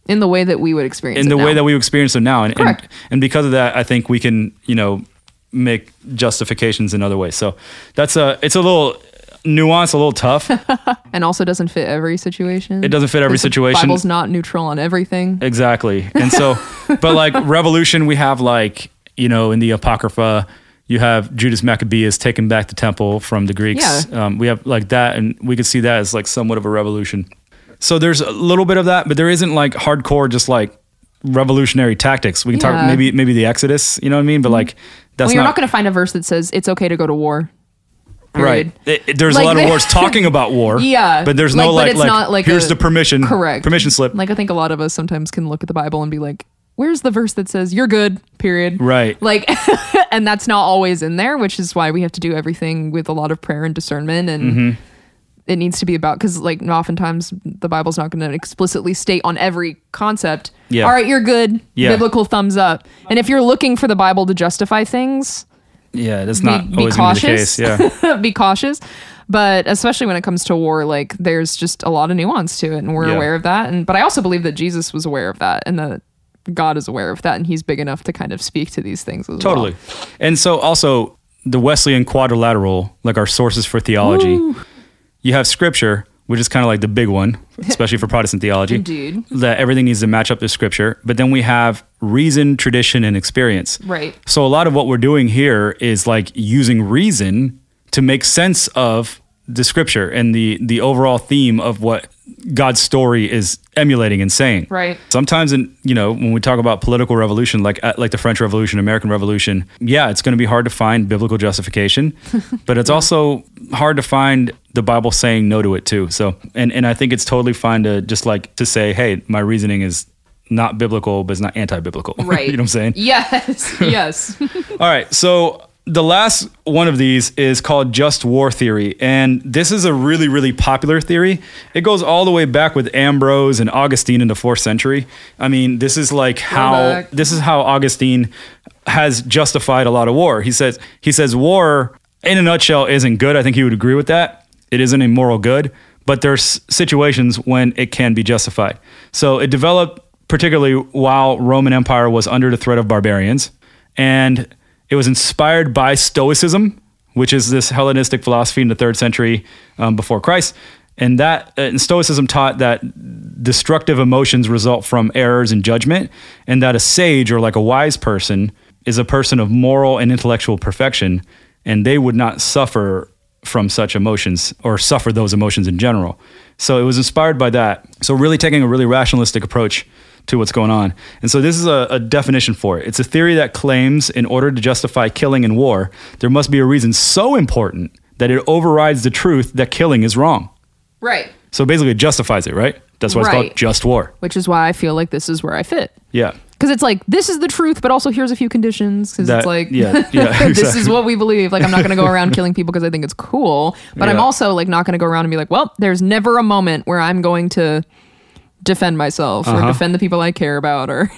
in the way that we would experience in it the now. way that we experience it now. And, and Correct. and because of that, I think we can, you know, make justifications in other ways. So that's a, it's a little nuanced, a little tough. And also doesn't fit every situation. It doesn't fit every 'Cause the situation. Bible's not neutral on everything. Exactly. And so, but like revolution, we have like, you know, in the Apocrypha, you have Judas Maccabeus taking back the temple from the Greeks. Yeah. Um, we have like that, and we could see that as like somewhat of a revolution. So there's a little bit of that, but there isn't like hardcore, just like revolutionary tactics. We can Yeah. talk maybe maybe the Exodus, you know what I mean? But like that's Well, you're not, not going to find a verse that says it's okay to go to war. right. Period. It, it- there's Like a lot of they- wars talking about war. Yeah. But there's Like, no but like it's like, not like here's a- the permission Correct. permission slip. Like I think a lot of us sometimes can look at the Bible and be like, where's the verse that says you're good, period. Right. Like, and that's not always in there, which is why we have to do everything with a lot of prayer and discernment. And Mm-hmm. it needs to be about, because like oftentimes the Bible's not going to explicitly state on every concept, Yeah. all right, you're good, Yeah. biblical thumbs up. And if you're looking for the Bible to justify things, Yeah, that's be, not be always gonna be the cautious. case. Yeah. Be cautious. But especially when it comes to war, like there's just a lot of nuance to it, and we're Yeah. aware of that. And but I also believe that Jesus was aware of that, and that God is aware of that, and He's big enough to kind of speak to these things as Totally. well. And so also the Wesleyan quadrilateral, like our sources for theology, Woo. you have scripture, which is kind of like the big one, especially for Protestant theology. Indeed. That everything needs to match up to scripture. But then we have reason, tradition, and experience. Right. So a lot of what we're doing here is like using reason to make sense of the scripture and the the overall theme of what God's story is emulating and saying. Right. Sometimes in, you know, when we talk about political revolution, like uh, like the French Revolution, American Revolution, yeah, it's going to be hard to find biblical justification, but it's also hard to find the Bible saying no to it too. So, and, and I think it's totally fine to just like to say, hey, my reasoning is not biblical, but it's not anti-biblical. Right. You know what I'm saying? Yes. Yes. All right. So the last one of these is called just war theory. And this is a really, really popular theory. It goes all the way back with Ambrose and Augustine in the fourth century. I mean, this is like how back. this is how Augustine has justified a lot of war. He says he says war in a nutshell isn't good. I think he would agree with that. It isn't a moral good, but there's situations when it can be justified. So it developed particularly while Roman Empire was under the threat of barbarians, and it was inspired by Stoicism, which is this Hellenistic philosophy in the third century um, before Christ. And that uh, and Stoicism taught that destructive emotions result from errors in judgment, and that a sage or like a wise person is a person of moral and intellectual perfection, and they would not suffer from such emotions or suffer those emotions in general. So it was inspired by that. So really taking a really rationalistic approach to what's going on. And so this is a, a definition for it. It's a theory that claims in order to justify killing in war, there must be a reason so important that it overrides the truth that killing is wrong. Right. So basically it justifies it, right? That's why it's Right. called just war. Which is why I feel like this is where I fit. Yeah. Because it's like, this is the truth, but also here's a few conditions. Because That- it's like, yeah, yeah, this exactly. is what we believe. Like, I'm not going to go around killing people because I think it's cool. But I'm Yeah. also like not going to go around and be like, well, there's never a moment where I'm going to defend myself or Uh-huh. defend the people I care about, or,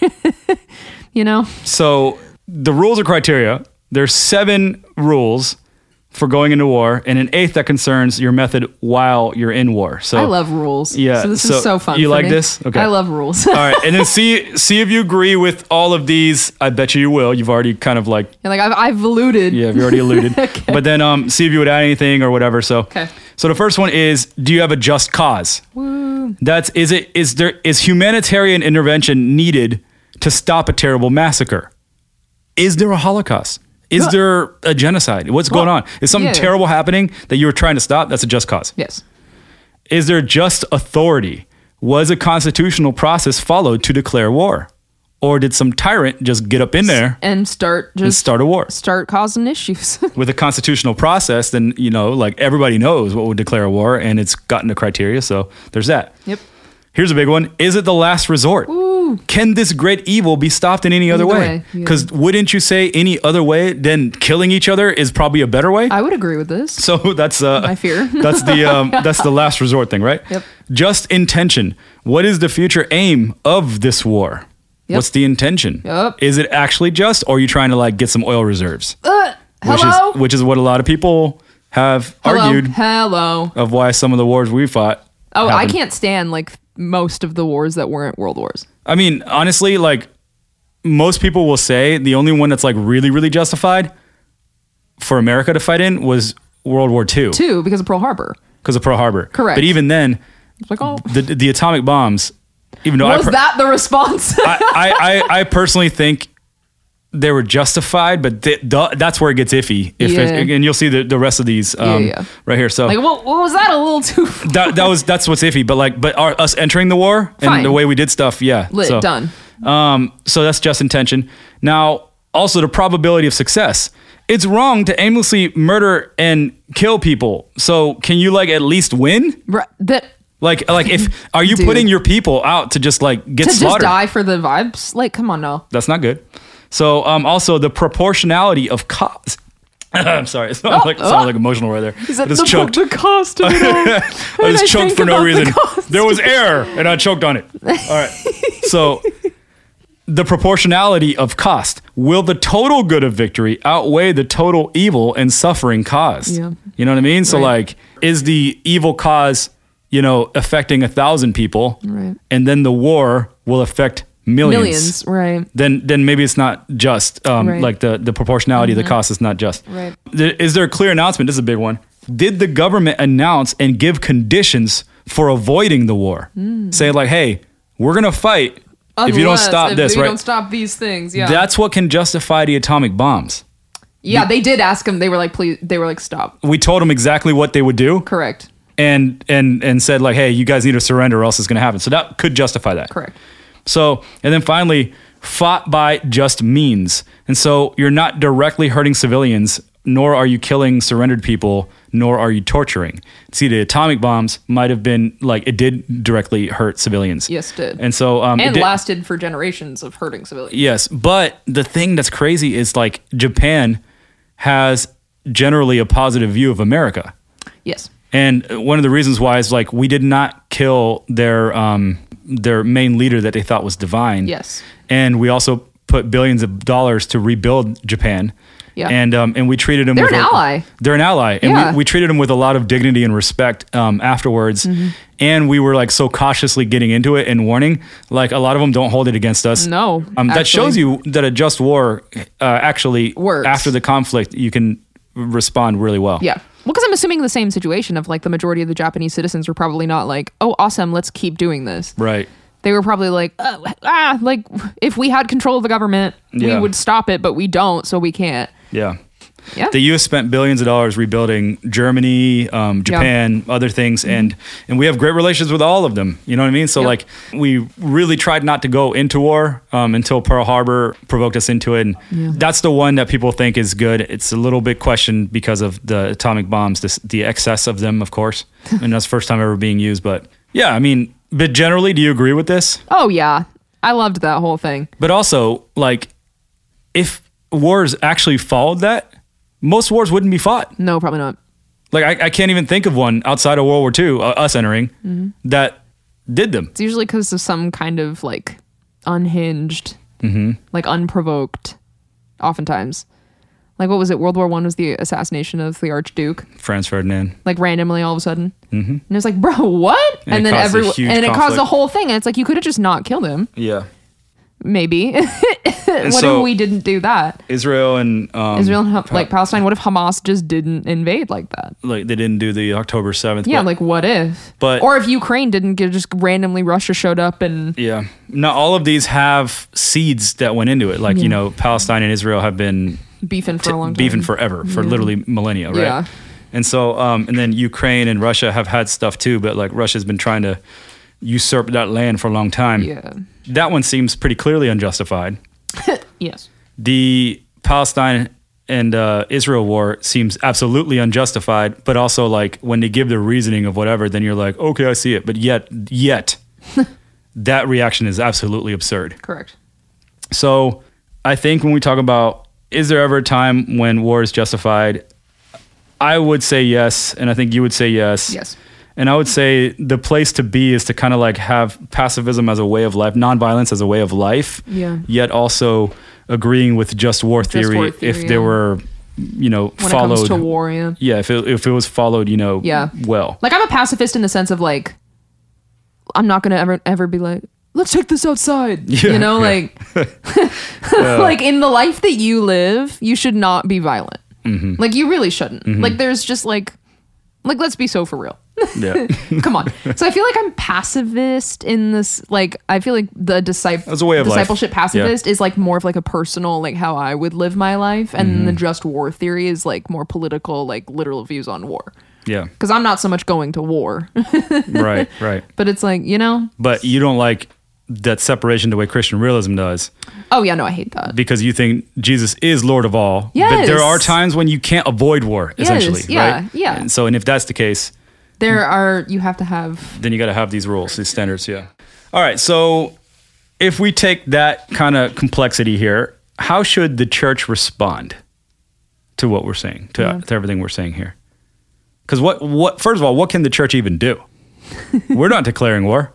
you know? So the rules or criteria, there's seven rules for going into war, and an eighth that concerns your method while you're in war. So I love rules. Yeah, So this so is so fun. you for like me. this? Okay. I love rules. all right, and then see see if you agree with all of these. I bet you you will. You've already kind of like And like I've, I've alluded. yeah, you already alluded. Okay. But then um, see if you would add anything or whatever. So Okay. so the first one is: do you have a just cause? Woo. That's is it is there is humanitarian intervention needed to stop a terrible massacre? Is there a Holocaust? Is Well- there a genocide? What's going Well, on? Is something yeah. terrible happening that you were trying to stop? That's a just cause. Yes. Is there just authority? Was a constitutional process followed to declare war? Or did some tyrant just get up in there And start and just start a war? start causing issues. With a constitutional process, then, you know, like everybody knows what would declare a war, and it's gotten the criteria. So there's that. Yep. Here's a big one. Is it the last resort? Ooh. Can this great evil be stopped in any other Either way? way, yeah. Because wouldn't you say any other way than killing each other is probably a better way? I would agree with this. So that's uh, My fear. that's the um, that's the last resort thing, right? Yep. Just intention. What is the future aim of this war? Yep. What's the intention? Yep. Is it actually just, or are you trying to like get some oil reserves? Uh, Which hello? is which is what a lot of people have Hello? argued Hello. of why some of the wars we fought. Oh, I happened. can't stand like most of the wars that weren't world wars. I mean, honestly, like most people will say the only one that's like really, really justified for America to fight in was World War Two. Two, because of Pearl Harbor. Because of Pearl Harbor. Correct. But even then, it's like, oh, the the atomic bombs, even though was I per- that the response? I, I, I, I personally think they were justified, but th- th- that's where it gets iffy. If Yeah. it, and you'll see the, the rest of these um, Yeah, yeah. right here. So like, well, what was that a little too that that was that's what's iffy. But like, but our, us entering the war and Fine. the way we did stuff, yeah, lit, so, done? Um, so that's just intention. Now, also the probability of success. It's wrong to aimlessly murder and kill people. So can you like at least win? Right, that Like, like if are you Dude. putting your people out to just like get to slaughtered? just die for the vibes? Like, come on, no. That's not good. So, um, also the proportionality of cost. I'm sorry, it sounded Oh, like, it oh. sounded like emotional right there. Is I that just the, choked. the cost of it all? I When just choked think for no about the reason. cost. There was air, and I choked on it. All right. So, the proportionality of cost. Will the total good of victory outweigh the total evil and suffering caused? Yeah. You know what I mean? So, Right. like, is the evil cause, you know, affecting a thousand people, Right. and then the war will affect millions? Millions, right. Then, then maybe it's not just. Um, Right. Like the the proportionality of the cost is not just. Right. Th- Is there a clear announcement? This is a big one. Did the government announce and give conditions for avoiding the war? Say like, hey, we're gonna fight if you don't Unless- stop if this, you right? don't stop these things, yeah. That's what can justify the atomic bombs. yeah, they did ask him. They were like, please, they were like, stop. We told them exactly what they would do, Correct. and and and said like, hey, you guys need to surrender, or else it's gonna happen. So that could justify that. Correct. So, and then finally, fought by just means. And so you're not directly hurting civilians, nor are you killing surrendered people, nor are you torturing. See, the atomic bombs might have been like, it did directly hurt civilians. Yes, it did. And so, um, it And did- lasted for generations of hurting civilians. yes. But the thing that's crazy is like Japan has generally a positive view of America. Yes. And one of the reasons why is like we did not kill their um, their main leader that they thought was divine. Yes. And we also put billions of dollars to rebuild Japan. Yeah. And um, and we treated them. They're with an a- ally. They're an ally, and Yeah. we, we treated them with a lot of dignity and respect um, afterwards. Mm-hmm. And we were like so cautiously getting into it and warning. Like a lot of them don't hold it against us. No, Um, that actually. shows you that a just war uh, actually Works. after the conflict. You can respond really well. Yeah. Well, because I'm assuming the same situation of like the majority of the Japanese citizens were probably not like, oh, awesome, let's keep doing this. Right. They were probably like, oh, ah, like if we had control of the government, Yeah. we would stop it, but we don't, so we can't. Yeah. Yeah. The U S spent billions of dollars rebuilding Germany, um, Japan, other things, and and we have great relations with all of them. You know what I mean? So Yep. like we really tried not to go into war um, until Pearl Harbor provoked us into it, and Yeah. that's the one that people think is good. It's a little bit questioned because of the atomic bombs, this, the excess of them, of course, and that's the first time ever being used. But yeah, I mean, but generally, do you agree with this? Oh, yeah. I loved that whole thing. But also, like, if wars actually followed that, most wars wouldn't be fought. No, probably not. Like I, I can't even think of one outside of World War Two, uh, us entering, that did them. It's usually because of some kind of like unhinged, Mm-hmm. like unprovoked, oftentimes. Like what was it? World War One was the assassination of the Archduke, Franz Ferdinand. like randomly all of a sudden. Mm-hmm. And it's like, bro, what? And And, it then caused a everyone, huge and it caused conflict. the whole thing. And it's like you could have just not killed him, Yeah. maybe. What so- if we didn't do that? Israel and um, Israel and Ha- Pa- like Palestine. What if Hamas just didn't invade like that? like they didn't do the October seventh. Yeah, but, like what if? but- or if Ukraine didn't get just randomly Russia showed up and yeah. Not all of these have seeds that went into it. Like Yeah. you know, Palestine and Israel have been beefing for a long time. beefing forever, for literally millennia, right? Yeah. And so, um, and then Ukraine and Russia have had stuff too, but like Russia's been trying to usurp that land for a long time. Yeah. That one seems pretty clearly unjustified. Yes. The Palestine and uh, Israel war seems absolutely unjustified, but also like when they give their reasoning of whatever, then you're like, okay, I see it. But yet, yet, that reaction is absolutely absurd. Correct. So I think when we talk about is there ever a time when war is justified, I would say yes, and I think you would say yes. Yes. And I would say the place to be is to kind of like have pacifism as a way of life, nonviolence as a way of life, Yeah. yet also agreeing with just war theory, war theory, if yeah. there were, you know, When followed. it comes to war, yeah. Yeah, if it, if it was followed, you know, Yeah. well. Like I'm a pacifist in the sense of like I'm not going to ever, ever be like, let's take this outside. Yeah, you know, yeah. like, like in the life that you live, you should not be violent. Mm-hmm. Like you really shouldn't. Mm-hmm. Like there's just like, like, let's be so for real. Yeah. Come on. So I feel like I'm pacifist in this, like, I feel like the disciple, That's a way of discipleship life. pacifist Yeah. is like more of like a personal, like how I would live my life. And Mm-hmm. the just war theory is like more political, like literal views on war. Yeah. Because I'm not so much going to war. Right, right. But it's like, you know. But you don't like that separation the way Christian realism does. Oh, yeah, no, I hate that. Because you think Jesus is Lord of all. Yes. But there are times when you can't avoid war, Yes, essentially. yeah, right? yeah. And so, and if that's the case, There are, you have to have. then you got to have these rules, these standards. Yeah. All right. So if we take that kind of complexity here, how should the church respond to what we're saying, to, Yeah. to everything we're saying here? Because what, what, first of all, what can the church even do? We're not declaring war.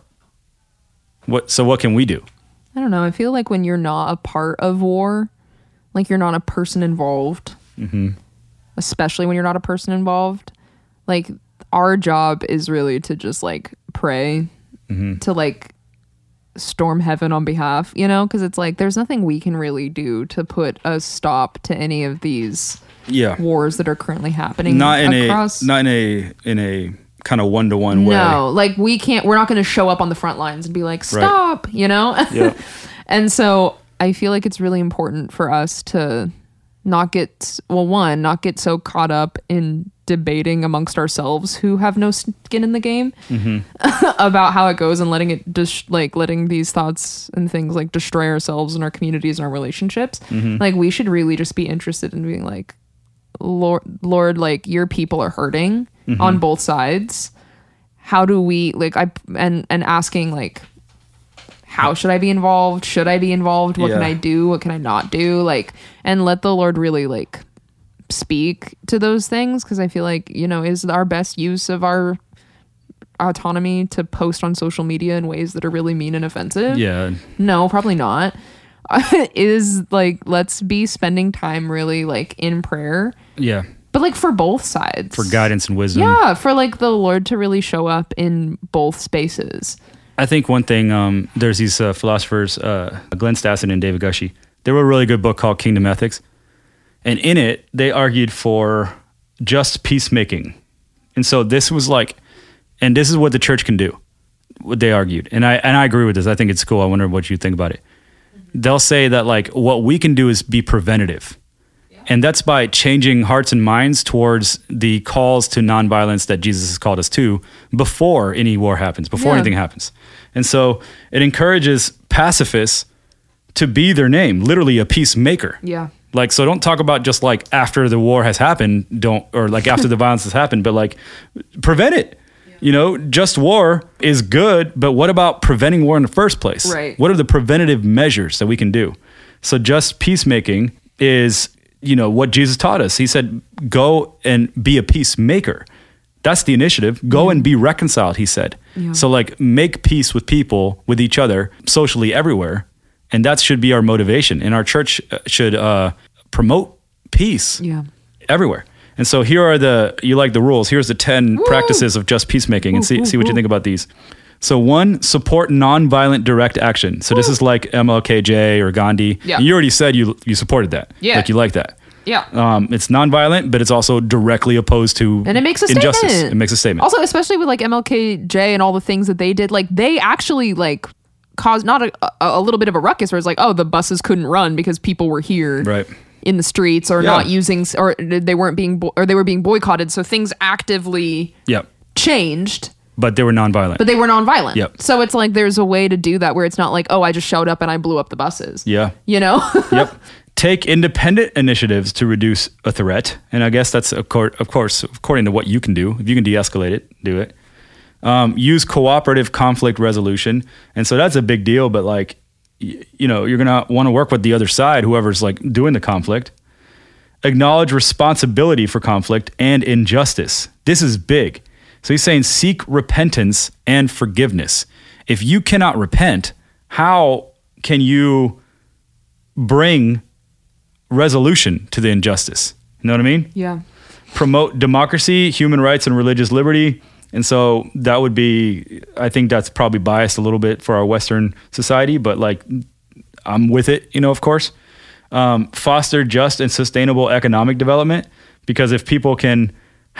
What? So what can we do? I don't know. I feel like when you're not a part of war, like you're not a person involved, Mm-hmm. especially when you're not a person involved, like our job is really to just like pray Mm-hmm. to like storm heaven on behalf, you know, because it's like there's nothing we can really do to put a stop to any of these Yeah. wars that are currently happening Not in across. a not in a in a kind of one to one way. No, like we can't, we're not going to show up on the front lines and be like, stop, you know? Yeah. And so I feel like it's really important for us to not get, well, one, not get so caught up in debating amongst ourselves who have no skin in the game Mm-hmm. about how it goes and letting it just like letting these thoughts and things like destroy ourselves and our communities and our relationships. Mm-hmm. Like we should really just be interested in being like, Lord, Lord, like your people are hurting Mm-hmm. on both sides. How do we like I and and asking like, how should I be involved? Should I be involved? What can Yeah. I do? What can I not do? Like, and let the Lord really like speak to those things, because I feel like, you know, is our best use of our autonomy to post on social media in ways that are really mean and offensive? Yeah. No, probably not. Is like, let's be spending time really like in prayer, Yeah. but like for both sides. For guidance and wisdom. Yeah, for like the Lord to really show up in both spaces. I think one thing, um, there's these uh, philosophers, uh, Glenn Stassen and David Gushee. They wrote a really good book called Kingdom Ethics. And in it, they argued for just peacemaking. And so this was like, and this is what the church can do, what they argued. And I and I agree with this. I think it's cool. I wonder what you think about it. They'll say that like what we can do is be preventative. And that's by changing hearts and minds towards the calls to nonviolence that Jesus has called us to before any war happens, before Yeah. anything happens. And so it encourages pacifists to be their name, literally a peacemaker. Yeah. Like, so don't talk about just like after the war has happened, don't, or like after the violence has happened, but like prevent it. You know, just war is good, but what about preventing war in the first place? Right. What are the preventative measures that we can do? So just peacemaking is, you know, what Jesus taught us. He said, go and be a peacemaker. That's the initiative. Go and be reconciled, he said. Yeah. So like make peace with people, with each other, socially everywhere. And that should be our motivation. And our church should uh, promote peace Yeah. everywhere. And so here are the, you like the rules. Here's the ten Woo! practices of just peacemaking, and Woo, see, woo, see what you woo. think about these. So one, support nonviolent direct action. So this is like M L K J or Gandhi. Yeah. And you already said you you supported that. Yeah. Like you like that. Yeah. Um, it's nonviolent, but it's also directly opposed to And it makes a injustice. statement. It makes a statement. Also, especially with like M L K J and all the things that they did, like they actually like caused not a, a, a little bit of a ruckus where it's like, oh, the buses couldn't run because people were here Right. in the streets or Yeah. not using, or they weren't being, bo- or they were being boycotted. So things actively Yep. changed, But they were nonviolent. but they were nonviolent. Yep. So it's like there's a way to do that where it's not like, oh, I just showed up and I blew up the buses. yeah. You know? Yep. Take independent initiatives to reduce a threat. And I guess that's, of course, of course, according to what you can do. If you can de-escalate it, do it. Um, use cooperative conflict resolution. And so that's a big deal, but like, y- you know, you're going to want to work with the other side, whoever's like doing the conflict. Acknowledge responsibility for conflict and injustice. This is big. So he's saying seek repentance and forgiveness. If you cannot repent, how can you bring resolution to the injustice? You know what I mean? Yeah. Promote democracy, human rights, and religious liberty. And so that would be, I think that's probably biased a little bit for our Western society, but like I'm with it, you know, of course. Um, foster just and sustainable economic development, because if people can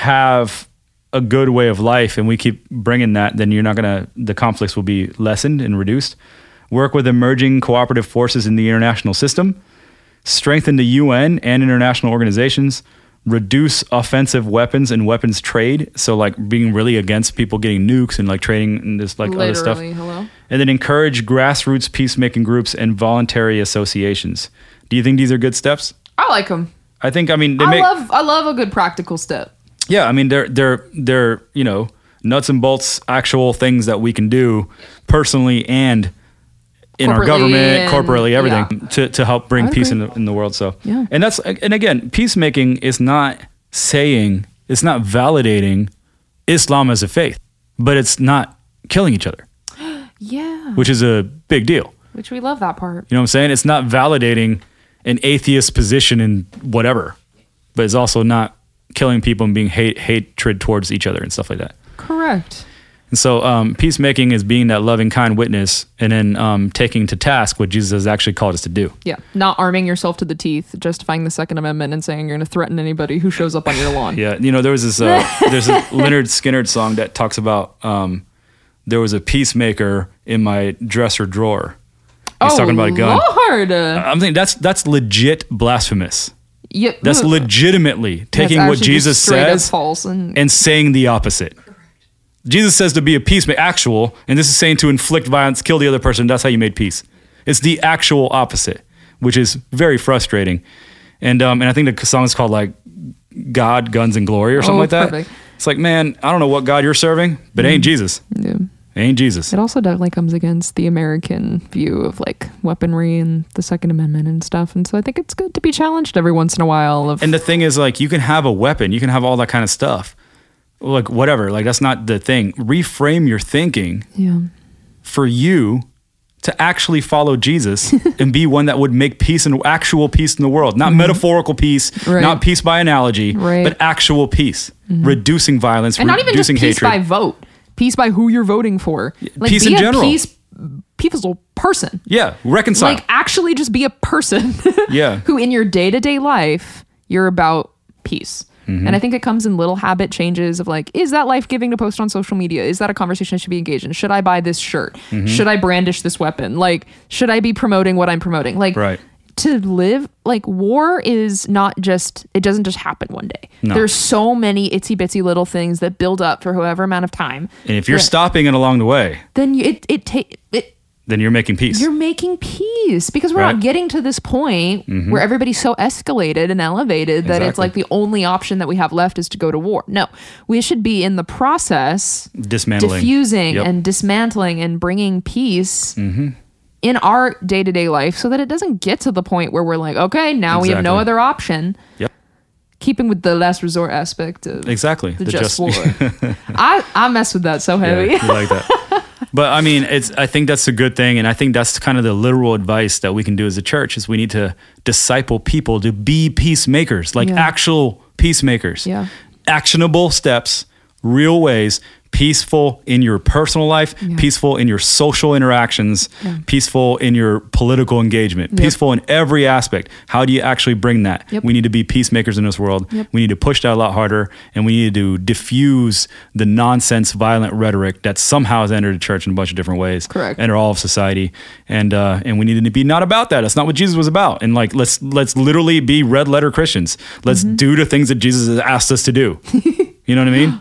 have a good way of life and we keep bringing that, then you're not going to, the conflicts will be lessened and reduced. Work with emerging cooperative forces in the international system, strengthen the U N and international organizations, reduce offensive weapons and weapons trade. So like being really against people getting nukes and like trading and this like Literally, other stuff. hello. And then encourage grassroots peacemaking groups and voluntary associations. Do you think these are good steps? I like them. I think, I mean, they I make, love I love a good practical step. yeah, I mean, they're, they're, they're, you know, nuts and bolts, actual things that we can do personally and in our Corporately government, and- corporately, everything yeah. to, to help bring I would peace in agree. the, in the world. So, Yeah. and that's, and again, peacemaking is not saying, it's not validating Islam as a faith, but it's not killing each other, Yeah. which is a big deal. Which we love that part. You know what I'm saying? It's not validating an atheist position in whatever, but it's also not killing people and being hate hatred towards each other and stuff like that. Correct. And so um, peacemaking is being that loving, kind witness, and then um, taking to task what Jesus has actually called us to do. Yeah. Not arming yourself to the teeth, justifying the Second Amendment and saying you're going to threaten anybody who shows up on your lawn. Yeah, you know, there was this, uh, there's a Leonard Skinner song that talks about um, there was a peacemaker in my dresser drawer. He's oh, talking about a gun. Lord. I'm thinking that's that's legit blasphemous. Yeah, That's ugh. legitimately taking That's what actually Jesus just straight up says false and, and saying the opposite. Jesus says to be a peacemaker, actual, and this is saying to inflict violence, kill the other person. That's how you made peace. It's the actual opposite, which is very frustrating. And um, and I think the song is called like God, Guns, and Glory or something Oh, like that. perfect. It's like, man, I don't know what God you're serving, but it ain't Jesus. yeah. It ain't Jesus. It also definitely comes against the American view of like weaponry and the Second Amendment and stuff. And so I think it's good to be challenged every once in a while. Of And the thing is, like, you can have a weapon, you can have all that kind of stuff. Like, whatever. Like, that's not the thing. Reframe your thinking yeah, for you to actually follow Jesus and be one that would make peace and actual peace in the world. Not metaphorical peace, Right. not peace by ananalogy, Right. but actual peace. Reducing violence, and not even just reducing peace hatred. by vote, peace by who you're voting for. Like, peace be in a general. Peace, peaceful person. yeah, reconcile. Like actually, just be a person. Yeah. Who in your day to day life you're about peace. Mm-hmm. And I think it comes in little habit changes of like, is that life giving to post on social media? Is that a conversation I should be engaged in? Should I buy this shirt? Mm-hmm. Should I brandish this weapon? Like, should I be promoting what I'm promoting? Like, Right. to live, like, war is not just, it doesn't just happen one day. No. There's so many itsy bitsy little things that build up for however amount of time. And if you're that- stopping it along the way, then you, it, it take it, then you're making peace. you're making peace because we're Right. not getting to this point where everybody's so escalated and elevated that it's Exactly. like the only option that we have left is to go to war. No, we should be in the process Dismantling. diffusing Yep. and dismantling and bringing peace in our day-to-day life so that it doesn't get to the point where we're like, okay, now we have no Exactly. other option. Yep. Keeping with the last resort aspect of Exactly. the, The just, just- war. I, I mess with that so heavy. Yeah, you like that. But I mean, it's. I think that's a good thing, and I think that's kind of the literal advice that we can do as a church is we need to disciple people to be peacemakers, like Yeah. actual peacemakers. Yeah. Actionable steps, real ways, peaceful in your personal life, Yeah. peaceful in your social interactions, Yeah. peaceful in your political engagement, Yep. peaceful in every aspect. How do you actually bring that? Yep. We need to be peacemakers in this world. Yep. We need to push that a lot harder, and we need to diffuse the nonsense, violent rhetoric that somehow has entered the church in a bunch of different ways. Correct. Enter all of society, and uh, and we need to be not about that. That's not what Jesus was about. And like, let's let's literally be red letter Christians. Let's Mm-hmm. do the things that Jesus has asked us to do. You know what I mean?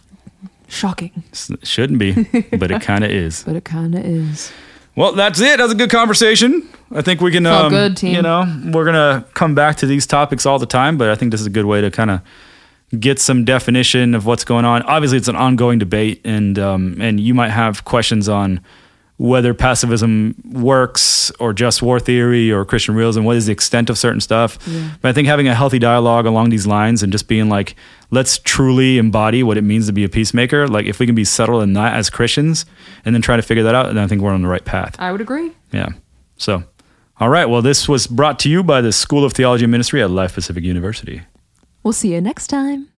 Shocking, It shouldn't be, but it kind of is. but it kind of is. Well, that's it. That's a good conversation. I think we can, Felt um, good, team. you know, we're going to come back to these topics all the time, but I think this is a good way to kind of get some definition of what's going on. Obviously, it's an ongoing debate, and um, and you might have questions on whether pacifism works or just war theory or Christian realism, what is the extent of certain stuff. Yeah. But I think having a healthy dialogue along these lines and just being like, let's truly embody what it means to be a peacemaker. Like if we can be settled in that as Christians and then try to figure that out, then I think we're on the right path. I would agree. Yeah. So, all right. Well, this was brought to you by the School of Theology and Ministry at Life Pacific University. We'll see you next time.